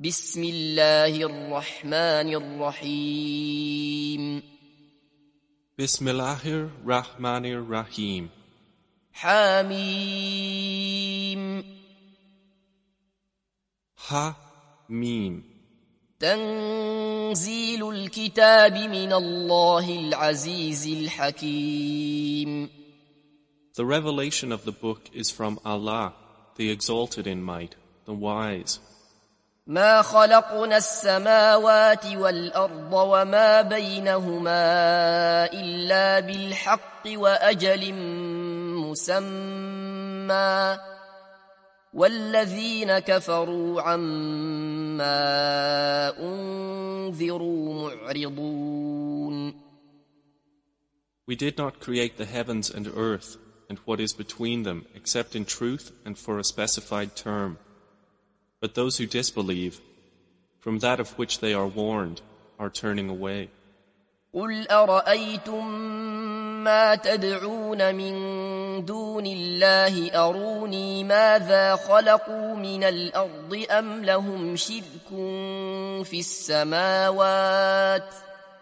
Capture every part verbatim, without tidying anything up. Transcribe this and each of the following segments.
بسم الله الرحمن الرحيم Bismillahir Rahmanir Rahim. حميم Ha Mim. تنزيل الكتاب من الله العزيز الحكيم. The revelation of the book is from Allah, the exalted in might, the wise. ما خلقنا السماوات والأرض وما بينهما إلا بالحق وأجل مسمى والذين كفروا عما أنذروا معرضون. We did not create the heavens and earth and what is between them except in truth and for a specified term. But those who disbelieve, from that of which they are warned, are turning away. قل أرأيتم ما تدعون من دون الله أروني ماذا خلقوا من الأرض أم لهم شرك في السماوات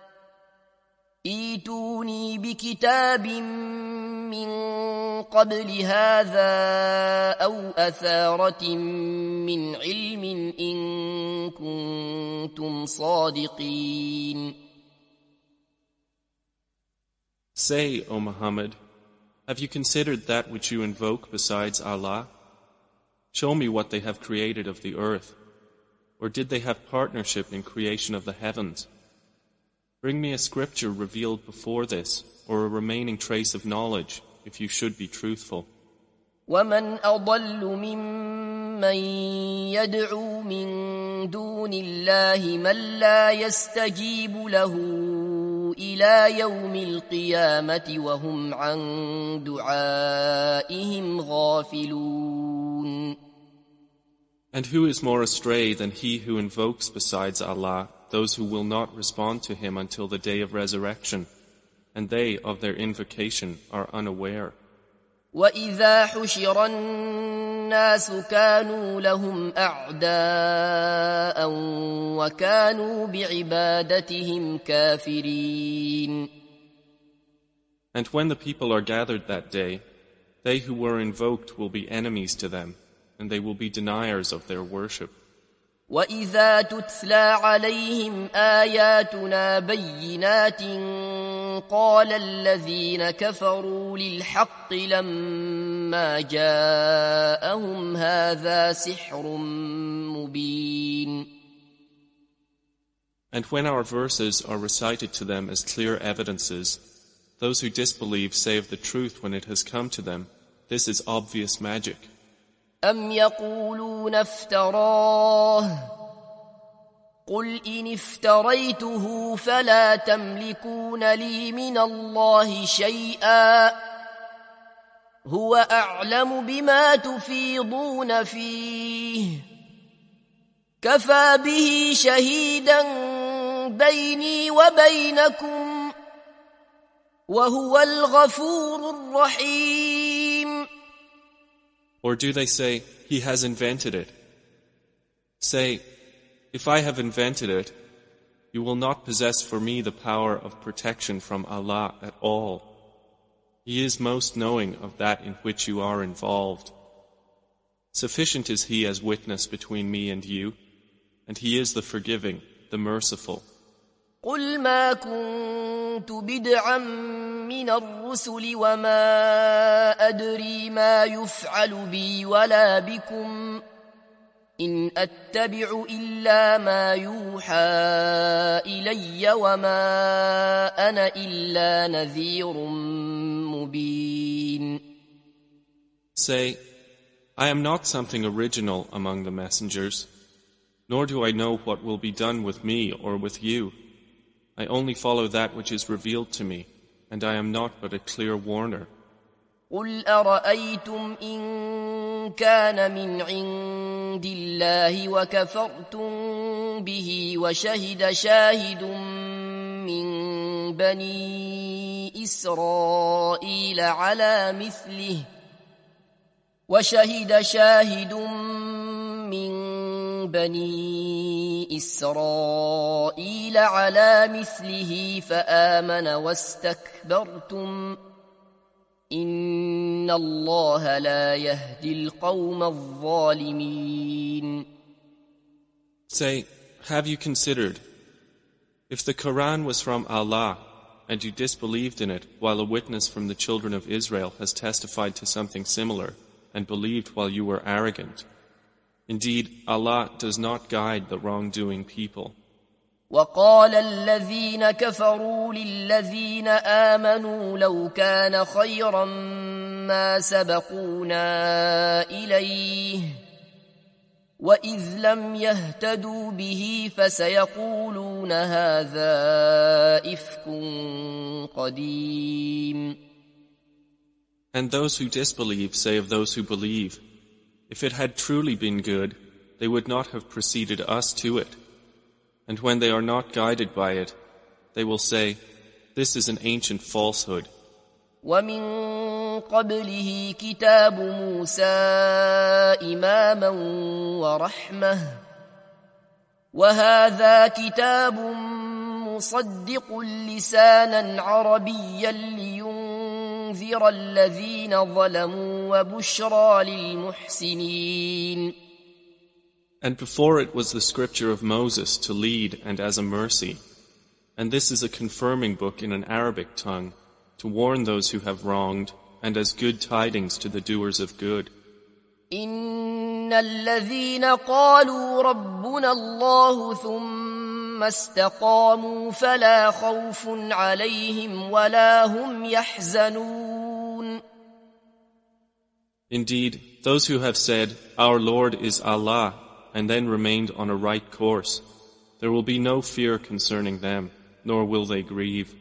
ائتوني بكتاب من قبل هذا أو أثارة من علم إن كنتم صادقين. Say, O Muhammad, have you considered that which you invoke besides Allah? Show me what they have created of the earth. Or did they have partnership in creation of the heavens? Bring me a scripture revealed before this, or a remaining trace of knowledge, if you should be truthful. ومن أضل ممن يدعو من دون الله من لا يستجيب له إلى يوم القيامة وهم عن دعائهم غافلون. And who is more astray than he who invokes besides Allah those who will not respond to him until the day of resurrection, and they of their invocation are unaware. وَإِذَا حُشِرَ النَّاسُ كَانُوا لَهُمْ أَعْدَاءً وَكَانُوا بِعِبَادَتِهِمْ كَافِرِينَ. And when the people are gathered that day, they who were invoked will be enemies to them, and they will be deniers of their worship. وَإِذَا تُتْلَى عَلَيْهِمْ آيَاتُنَا بَيِّنَاتٍ قَالَ الَّذِينَ كَفَرُوا لِلْحَقِّ لَمَّا جَاءَهُمْ هَذَا سِحْرٌ مُبِينٌ. And when our verses are recited to them as clear evidences, those who disbelieve say of the truth when it has come to them, this is obvious magic. أَمْ يَقُولُونَ افْتَرَاهُ قُلْ إِنِ افْتَرَيْتُهُ فَلَا تَمْلِكُونَ لِي مِنَ اللَّهِ شَيْئًا هُوَ أَعْلَمُ بِمَا تُفِيضُونَ فِيهِ كَفَى بِهِ شَهِيدًا بَيْنِي وَبَيْنَكُمْ وَهُوَ الْغَفُورُ الرَّحِيمُ. Or do they say, he has invented it? Say, if I have invented it, you will not possess for me the power of protection from Allah at all. He is most knowing of that in which you are involved. Sufficient is He as witness between me and you, and He is the forgiving, the merciful. قُلْ مَا كُنْتُ بِدْعًا مِنَ الرُّسُلِ وَمَا أَدْرِي مَا يُفْعَلُ بِي وَلَا بِكُمْ إِنْ أَتَّبِعُ إِلَّا مَا يُوحَى إِلَيَّ وَمَا أَنَا إِلَّا نَذِيرٌ مُبِينٌ. Say, I am not something original among the messengers, nor do I know what will be done with me or with you. I only follow that which is revealed to me, and I am not but a clear warner. قُلْ أَرَأَيْتُمْ إِنْ كَانَ مِنْ عِنْدِ اللَّهِ وَكَفَرْتُمْ بِهِ وَشَهِدَ شَاهِدٌ مِنْ بَنِي إِسْرَائِيلَ عَلَى مِثْلِهِ وَشَهِدَ شَاهِدٌ مِنْ بني إسرائيل على مثله فآمن واستكبرتم إن الله لا يهدي القوم الظالمين. Say, have you considered, if the Quran was from Allah, and you disbelieved in it while a witness from the children of Israel has testified to something similar, and believed while you were arrogant, indeed, Allah does not guide the wrongdoing people. وقال الذين كفروا للذين آمنوا لو كان خيرا ما سبقونا إليه وإذ لم يهتدوا به فسيقولون هذا إفك قديم. And those who disbelieve say of those who believe, if it had truly been good, they would not have preceded us to it. And when they are not guided by it, they will say, this is an ancient falsehood. ومن قبله كتاب موسى إماما ورحمة وهذا كتاب مصدق لسانا عربيا لينذر الذين ظلموا وبشرى للمحسنين. And before it was the scripture of Moses to lead and as a mercy. And this is a confirming book in an Arabic tongue to warn those who have wronged and as good tidings to the doers of good. إن الذين قالوا ربنا الله ثم استقاموا فلا خوف عليهم ولا هم يحزنون. Indeed, those who have said, Our Lord is Allah, and then remained on a right course, there will be no fear concerning them, nor will they grieve.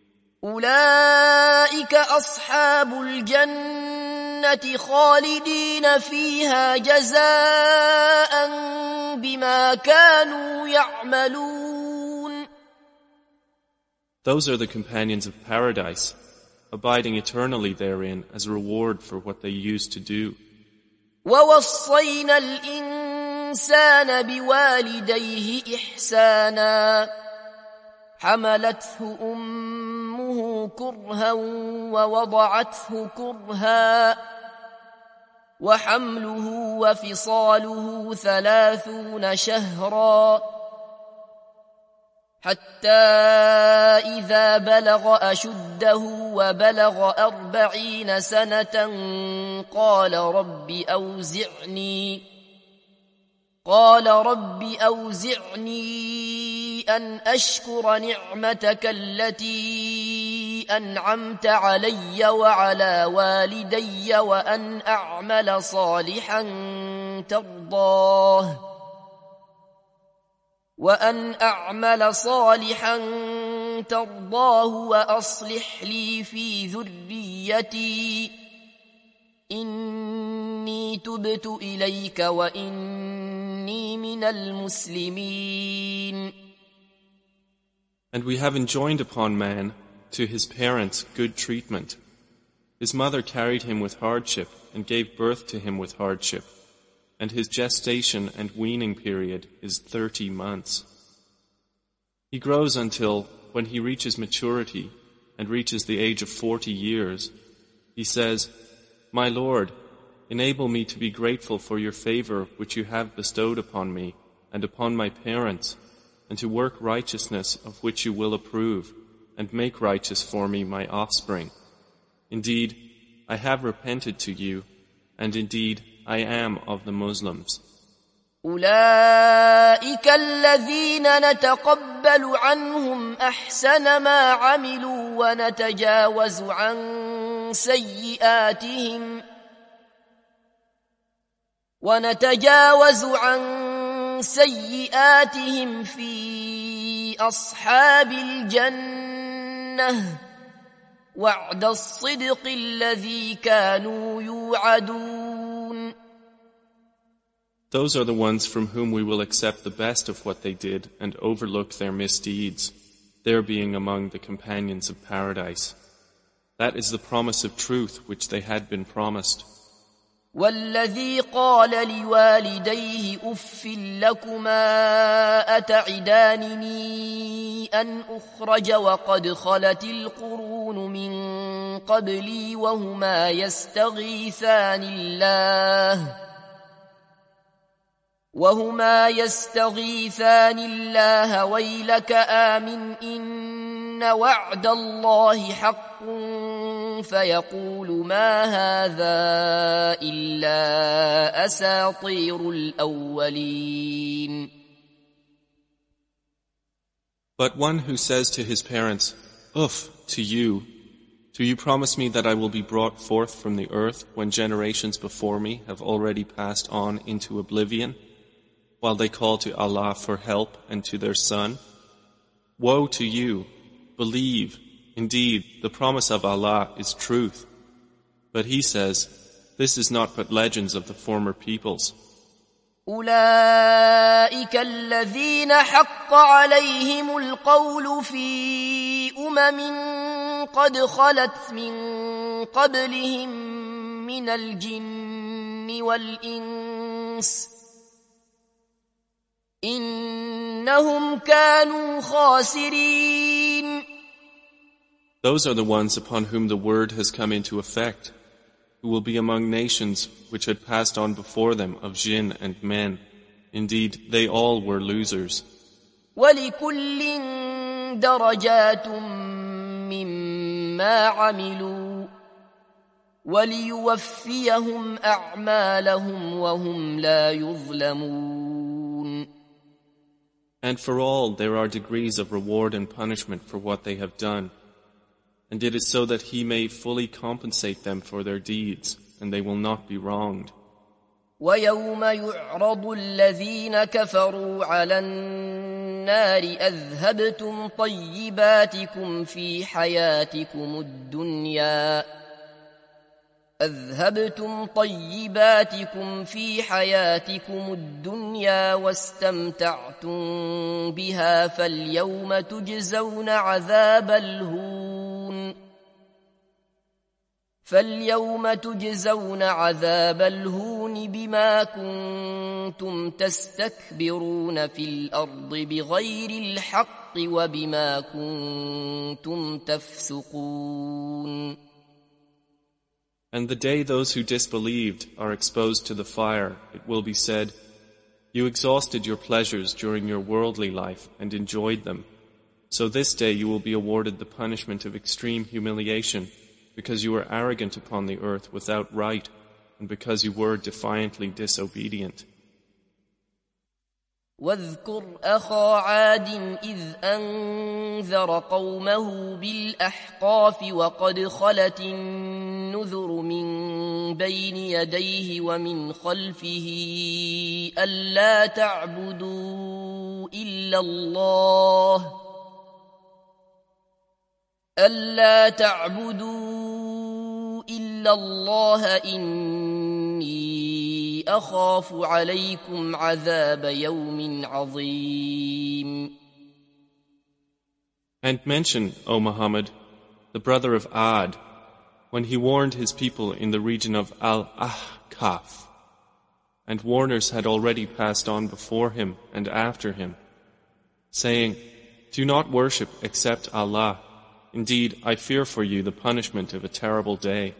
أولئك أصحاب الجنة خالدين فيها جزاء بما كانوا يعملون. Those are the companions of paradise, abiding eternally therein as a reward for what they used to do. ووصينا الإنسان بوالديه إحسانا حملته أمه كرها ووضعته كرها وحمله وفصاله ثلاثون شهرا حتى إذا بلغ أشده وبلغ أربعين سنة قال رب أوزعني قال رب أوزعني أن أشكر نعمتك التي أنعمت علي وعلى والدي وأن أعمل صالحا ترضاه وأن أعمل صالحا ترضاه وأصلح لي في ذريتي إني تبت إليك وإني من المسلمين. And we have enjoined upon man, to his parents, good treatment. His mother carried him with hardship and gave birth to him with hardship, and his gestation and weaning period is thirty months. He grows until, when he reaches maturity and reaches the age of forty years, he says, My Lord, enable me to be grateful for your favor which you have bestowed upon me and upon my parents, and to work righteousness of which you will approve, and make righteous for me my offspring. Indeed, I have repented to you, and indeed I am of the Muslims. أولئك الذين نتقبل عنهم أحسن ما عملوا ونتجاوز عن سيئاتهم ونتجاوز عن سيئاتهم في أصحاب الجنة وعد الصدق الذي كانوا يوعدون. Those are the ones from whom we will accept the best of what they did and overlook their misdeeds, their being among the companions of paradise. That is the promise of truth which they had been promised. والذي قال لوالديه أف لكما أتعدانني أن أخرج وقد خلت القرون من قبلي وهما يستغيثان الله وهما يستغيثان الله ويلك آمن إن وعد الله حق فيقول ما هذا إلا أساطير الأولين. But one who says to his parents, Uff, to you, do you promise me that I will be brought forth from the earth when generations before me have already passed on into oblivion, while they call to Allah for help and to their son? Woe to you! Believe, indeed, the promise of Allah is truth. But he says, this is not but legends of the former peoples. أولئك الذين حق عليهم القول في أمم قد خلت من قبلهم من الجن والإنس إنهم كانوا خاسرين. Those are the ones upon whom the word has come into effect, who will be among nations which had passed on before them of jinn and men. Indeed, they all were losers. وَلِكُلٍّ دَرَجَاتٌ مِّمَّا عَمِلُوا وَلِيُوَفِّيَهُمْ أَعْمَالَهُمْ وَهُمْ لَا يُظْلَمُونَ. And for all there are degrees of reward and punishment for what they have done. And it is so that he may fully compensate them for their deeds, and they will not be wronged. وَيَوْمَ يُعْرَضُ الَّذِينَ كَفَرُوا عَلَى النَّارِ أَذْهَبْتُمْ طَيِّبَاتِكُمْ فِي حَيَاتِكُمُ الدُّنْيَا أذهبتم طيباتكم في حياتكم الدنيا واستمتعتم بها فاليوم تجزون عذاب الهون فاليوم تجزون عذاب الهون بما كنتم تستكبرون في الأرض بغير الحق وبما كنتم تفسقون. And the day those who disbelieved are exposed to the fire, it will be said, you exhausted your pleasures during your worldly life and enjoyed them. So this day you will be awarded the punishment of extreme humiliation, because you were arrogant upon the earth without right, and because you were defiantly disobedient. واذكر أخا عاد إذ أنذر قومه بالأحقاف وقد خلت النذر من بين يديه ومن خلفه ألا تعبدوا إلا الله ألا تعبدوا إلا الله إني أخاف عليكم عذاب يوم عظيم. And mention, O Muhammad, the brother of Ad, when he warned his people in the region of Al-Ahqaf, and warners had already passed on before him and after him, saying, do not worship except Allah. Indeed, I fear for you the punishment of a terrible day.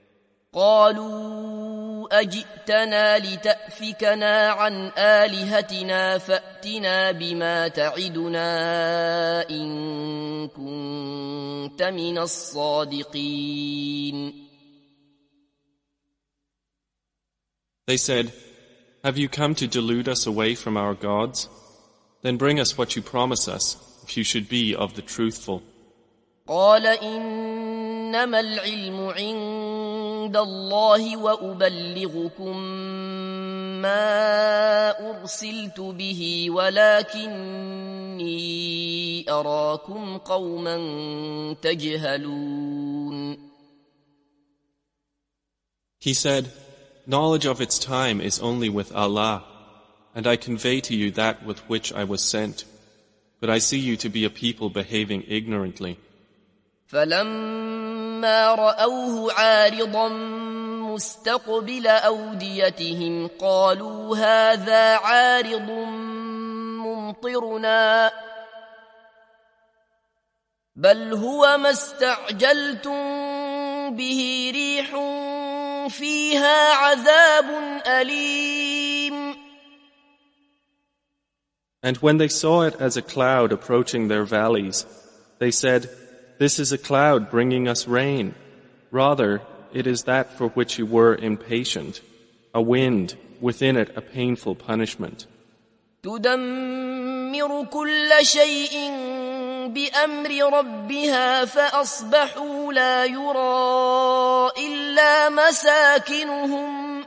قالوا أجئتنا لتأفكنا عن آلهتنا فأتنا بما تعدنا إن كنت من الصادقين. They said, have you come to delude us away from our gods? Then bring us what you promise us, if you should be of the truthful. قال إنما العلم عند الله وأبلغكم ما أرسلت به ولكني أراكم قوما تجهلون. He said, knowledge of its time is only with Allah, and I convey to you that with which I was sent, but I see you to be a people behaving ignorantly. فلما رأوه عارضا مستقبل أوديتهم قالوا هذا عارض ممطرنا بل هو ما استعجلتم به ريح فيها عذاب أليم. And when they saw it as a cloud approaching their valleys, they said, "This is a cloud bringing us rain. Rather, it is that for which you were impatient, a wind, within it a painful punishment." تدمر كل شيء بأمر ربها فأصبحوا لا يرى إلا مساكنهم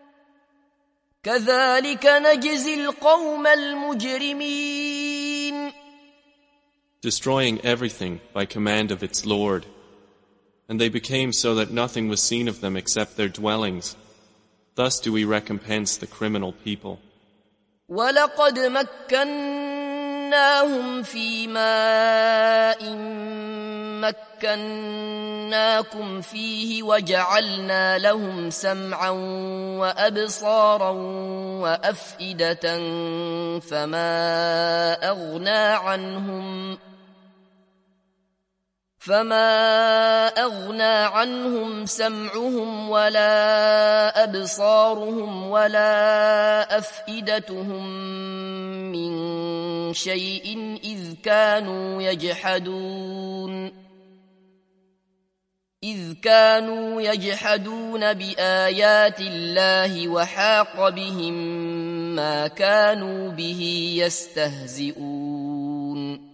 كذلك نجزي القوم المجرمين. Destroying everything by command of its Lord. And they became so that nothing was seen of them except their dwellings. Thus do we recompense the criminal people. وَلَقَدْ مَكَّنَّاهُمْ فِي مَاءٍ مَكَّنَّاكُمْ فِيهِ وَجَعَلْنَا لَهُمْ سَمْعًا وَأَبْصَارًا وَأَفْئِدَةً فَمَا أَغْنَى عَنْهُمْ فما أغنى عنهم سمعهم ولا أبصارهم ولا أفئدتهم من شيء إذ كانوا يجحدون إذ كانوا يجحدون بآيات الله وحاق بهم ما كانوا به يستهزئون.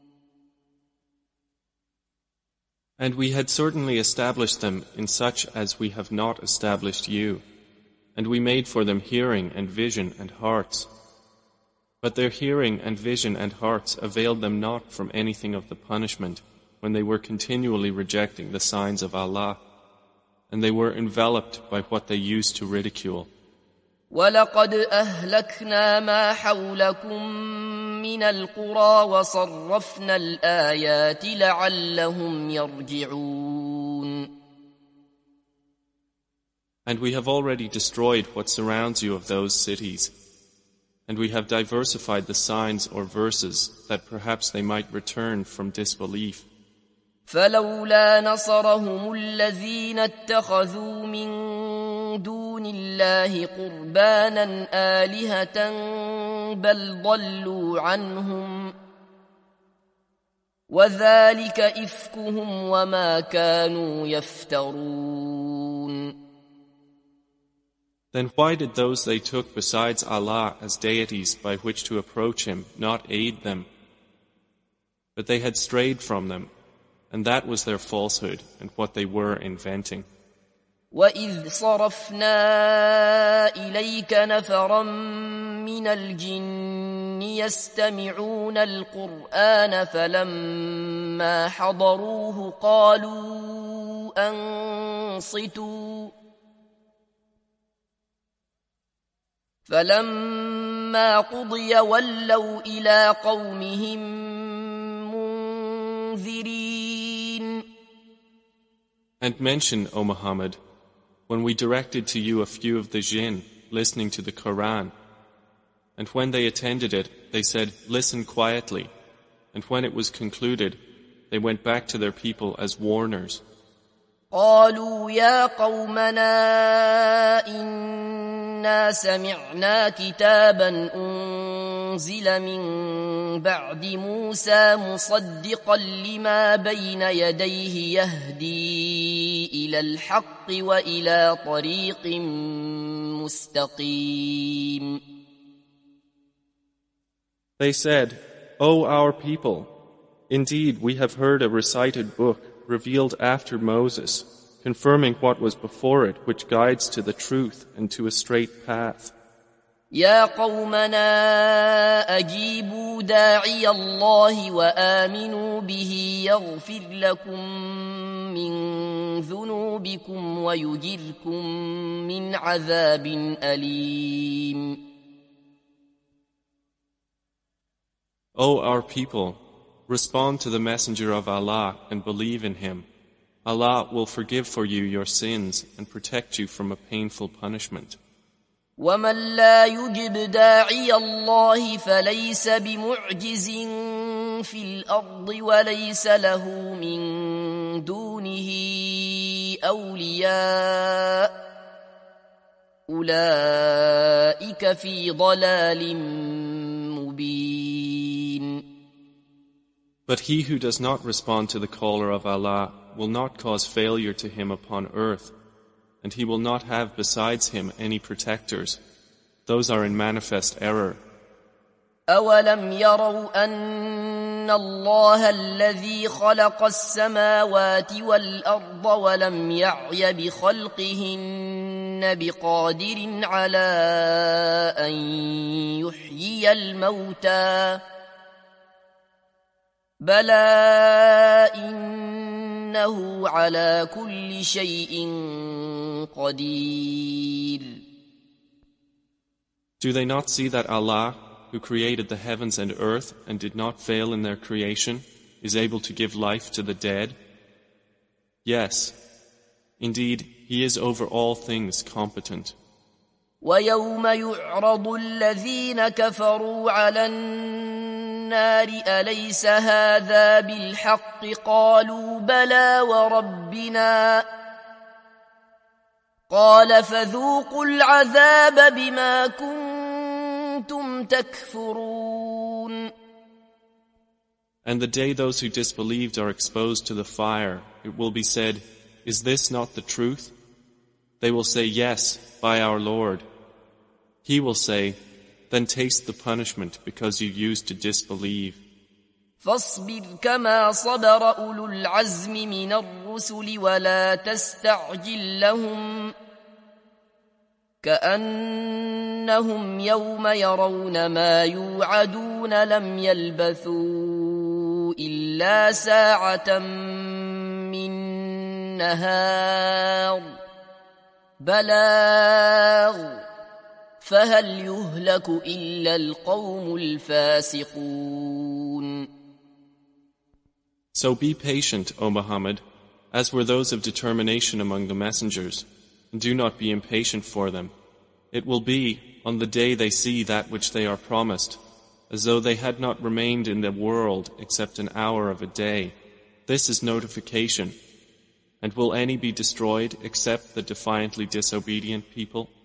And we had certainly established them in such as we have not established you, and we made for them hearing and vision and hearts. But their hearing and vision and hearts availed them not from anything of the punishment when they were continually rejecting the signs of Allah, and they were enveloped by what they used to ridicule. وَلَقَدْ أَهْلَكْنَا مَا حَوْلَكُمْ مِنَ الْقُرَى وَصَرَّفْنَا الْآيَاتِ لَعَلَّهُمْ يَرْجِعُونَ. And we have already destroyed what surrounds you of those cities, and we have diversified the signs or verses that perhaps they might return from disbelief. فَلَوْلَا نَصَرَهُمُ الَّذِينَ اتَّخَذُوا مِن دون الله قربانا آلهة بل ضلوا عنهم وذلك إفكهم وما كانوا يفترون. Then why did those they took besides Allah as deities by which to approach Him not aid them? But they had strayed from them, and that was their falsehood and what they were inventing. وَإِذْ صَرَفْنَا إِلَيْكَ نَفَرًا مِنَ الْجِنِّ يَسْتَمِعُونَ الْقُرْآنَ فَلَمَّا حَضَرُوهُ قَالُوا أَنصِتُوا فَلَمَّا قُضِيَ وَلَّوْا إِلَى قَوْمِهِمْ مُنذِرِينَ. And mention, O Muhammad, when we directed to you a few of the jinn listening to the Quran, and when they attended it, they said, "Listen quietly," and when it was concluded, they went back to their people as warners. قالوا يا قومنا إنا سمعنا كتابا أنزل من بعد موسى مصدقا لما بين يديه يهدي إلى الحق وإلى طريق مستقيم. They said, O our people, indeed we have heard a recited book revealed after Moses, confirming what was before it, which guides to the truth and to a straight path. يا قومنا أجيبوا داعي الله وآمنوا به يغفر لكم من ذنوبكم ويجركم من عذاب أليم. O our people, respond to the Messenger of Allah and believe in him. Allah will forgive for you your sins and protect you from a painful punishment. ومن لا يجب داعي الله فليس بمعجز في الأرض وليس له من دونه أولياء أولئك في ضلال مبين. But he who does not respond to the caller of Allah will not cause failure to him upon earth, and he will not have besides him any protectors. Those are in manifest error. أولم يروا أن الله الذي خلق السماوات والأرض ولم يعي بخلقهن بقادر على أن يحيي الموتى بلى إنه على كل شيء قدير. Do they not see that Allah, who created the heavens and earth and did not fail in their creation, is able to give life to the dead? Yes, indeed, He is over all things competent. وَيَوْمَ يُعْرَضُ الَّذِينَ كَفَرُوا عَلَى النَّارِ أَلَيْسَ هَذَا بِالْحَقِّ قَالُوا بَلَى وَرَبِّنَا قَالَ فَذُوقُوا الْعَذَابَ بِمَا كُنتُمْ تَكْفُرُونَ. And the day those who disbelieved are exposed to the fire, it will be said, "Is this not the truth?" They will say, "Yes, by our Lord." He will say, "Then taste the punishment because you used to disbelieve." فاصبر كما صبر أولو العزم من الرسل ولا تستعجل لهم كأنهم يوم يرون ما يوعدون لم يلبثوا إلا ساعة من نهار بلاغ فهل يهلك إلا القوم الفاسقون. So be patient, O Muhammad, as were those of determination among the messengers, and do not be impatient for them. It will be, on the day they see that which they are promised, as though they had not remained in the world except an hour of a day. This is notification. And will any be destroyed except the defiantly disobedient people?